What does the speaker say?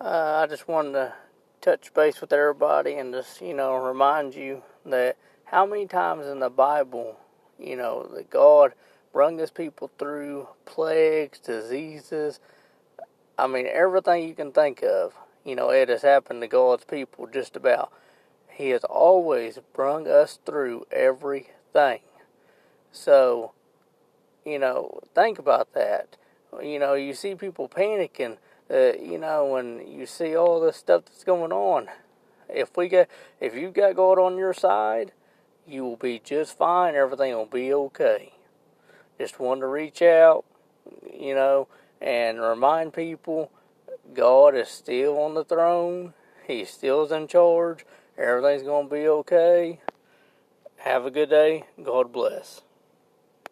I just wanted to touch base with everybody and just, remind you that how many times in the Bible, that God brought His people through plagues, diseases. I mean, everything you can think of, it has happened to God's people just about. He has always brought us through everything. So, think about that. You see people panicking, when you see all this stuff that's going on. If you got God on your side, you will be just fine. Everything will be okay. Just wanted to reach out, and remind people God is still on the throne. He still is in charge. Everything's going to be okay. Have a good day. God bless.